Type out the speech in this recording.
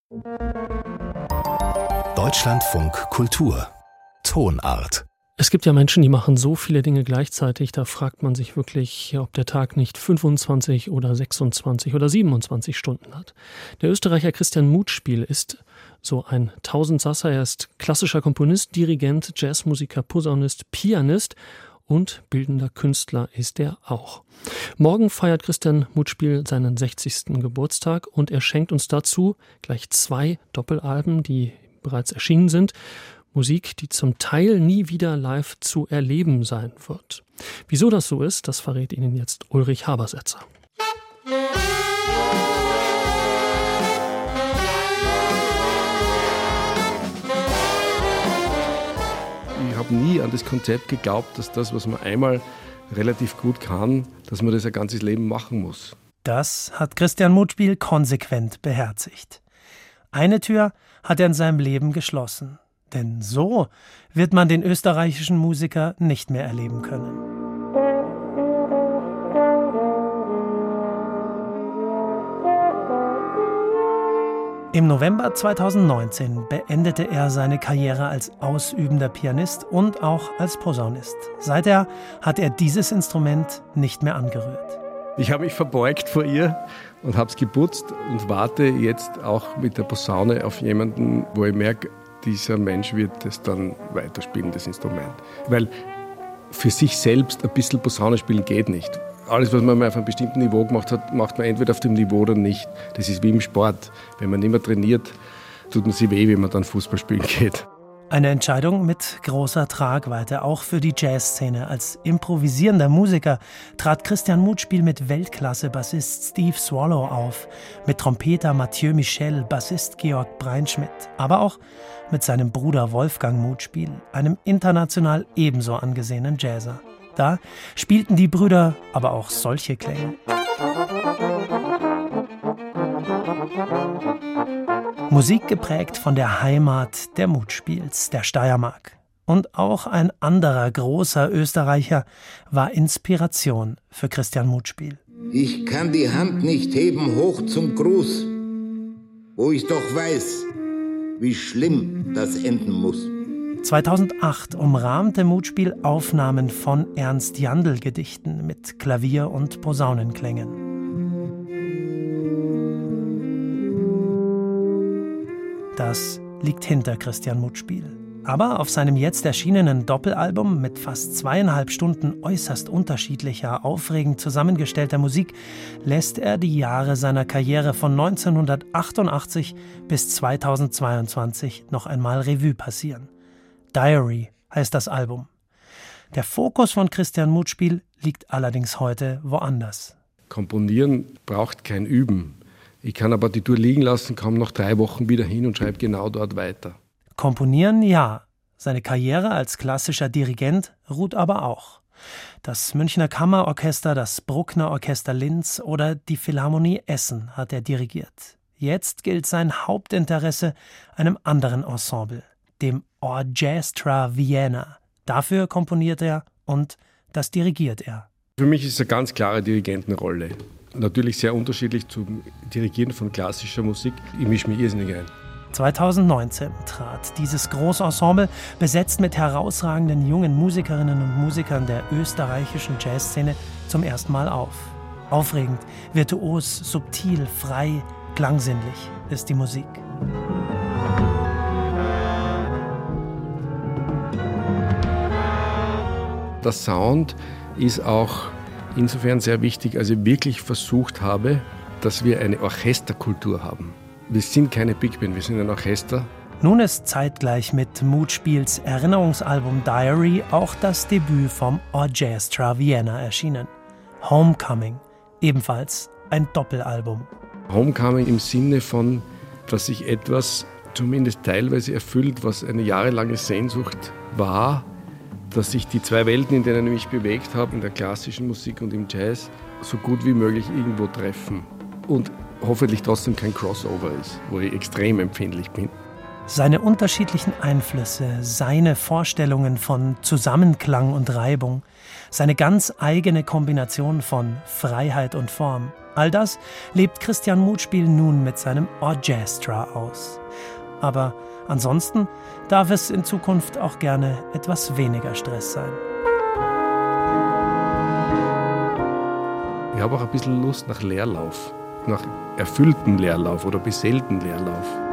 Deutschlandfunk Kultur Tonart. Es gibt ja Menschen, die machen so viele Dinge gleichzeitig, da fragt man sich wirklich, ob der Tag nicht 25 oder 26 oder 27 Stunden hat. Der Österreicher Christian Mutspiel ist so ein Tausendsasser. Er ist klassischer Komponist, Dirigent, Jazzmusiker, Posaunist, Pianist und bildender Künstler ist er auch. Morgen feiert Christian Mutspiel seinen 60. Geburtstag und er schenkt uns dazu gleich 2 Doppelalben, die bereits erschienen sind. Musik, die zum Teil nie wieder live zu erleben sein wird. Wieso das so ist, das verrät Ihnen jetzt Ulrich Habersetzer. Ich habe nie an das Konzept geglaubt, dass das, was man einmal relativ gut kann, dass man das ein ganzes Leben machen muss. Das hat Christian Mutspiel konsequent beherzigt. Eine Tür hat er in seinem Leben geschlossen. Denn so wird man den österreichischen Musiker nicht mehr erleben können. Im November 2019 beendete er seine Karriere als ausübender Pianist und auch als Posaunist. Seither hat er dieses Instrument nicht mehr angerührt. Ich habe mich verbeugt vor ihr und habe es geputzt und warte jetzt auch mit der Posaune auf jemanden, wo ich merke, dieser Mensch wird es dann weiterspielen, das Instrument. Weil für sich selbst ein bisschen Posaune spielen geht nicht. Alles, was man mal auf einem bestimmten Niveau gemacht hat, macht man entweder auf dem Niveau oder nicht. Das ist wie im Sport. Wenn man nicht mehr trainiert, tut man sich weh, wenn man dann Fußball spielen geht. Eine Entscheidung mit großer Tragweite, auch für die Jazzszene. Als improvisierender Musiker trat Christian Mutspiel mit Weltklasse-Bassist Steve Swallow auf, mit Trompeter Mathieu Michel, Bassist Georg Breinschmidt, aber auch mit seinem Bruder Wolfgang Mutspiel, einem international ebenso angesehenen Jazzer. Da spielten die Brüder aber auch solche Klänge. Musik geprägt von der Heimat der Mutspiels, der Steiermark. Und auch ein anderer großer Österreicher war Inspiration für Christian Mutspiel. Ich kann die Hand nicht heben hoch zum Gruß, wo ich doch weiß, wie schlimm das enden muss. 2008 umrahmte Mutspiel Aufnahmen von Ernst Jandl-Gedichten mit Klavier- und Posaunenklängen. Das liegt hinter Christian Mutspiel. Aber auf seinem jetzt erschienenen Doppelalbum mit fast 2,5 Stunden äußerst unterschiedlicher, aufregend zusammengestellter Musik lässt er die Jahre seiner Karriere von 1988 bis 2022 noch einmal Revue passieren. Diary heißt das Album. Der Fokus von Christian Mutspiel liegt allerdings heute woanders. Komponieren braucht kein Üben. Ich kann aber die Tour liegen lassen, komme nach 3 Wochen wieder hin und schreibe genau dort weiter. Komponieren ja, seine Karriere als klassischer Dirigent ruht aber auch. Das Münchner Kammerorchester, das Bruckner Orchester Linz oder die Philharmonie Essen hat er dirigiert. Jetzt gilt sein Hauptinteresse einem anderen Ensemble, dem Orchestra Vienna. Dafür komponiert er und das dirigiert er. Für mich ist es eine ganz klare Dirigentenrolle. Natürlich sehr unterschiedlich zum Dirigieren von klassischer Musik. Ich mische mich irrsinnig ein. 2019 trat dieses Großensemble, besetzt mit herausragenden jungen Musikerinnen und Musikern der österreichischen Jazzszene, zum ersten Mal auf. Aufregend, virtuos, subtil, frei, klangsinnlich ist die Musik. Der Sound ist auch insofern sehr wichtig, als ich wirklich versucht habe, dass wir eine Orchesterkultur haben. Wir sind keine Big Band, wir sind ein Orchester. Nun ist zeitgleich mit Mutspiels Erinnerungsalbum Diary auch das Debüt vom Orchestra Vienna erschienen. Homecoming, ebenfalls ein Doppelalbum. Homecoming im Sinne von, dass sich etwas zumindest teilweise erfüllt, was eine jahrelange Sehnsucht war, dass sich die 2 Welten, in denen ich mich bewegt habe, in der klassischen Musik und im Jazz, so gut wie möglich irgendwo treffen. Und hoffentlich trotzdem kein Crossover ist, wo ich extrem empfindlich bin. Seine unterschiedlichen Einflüsse, seine Vorstellungen von Zusammenklang und Reibung, seine ganz eigene Kombination von Freiheit und Form, All das lebt Christian Mutspiel nun mit seinem Orchestra aus. Aber ansonsten darf es in Zukunft auch gerne etwas weniger Stress sein. Ich habe auch ein bisschen Lust nach Leerlauf, nach erfülltem Leerlauf oder beseelten Leerlauf.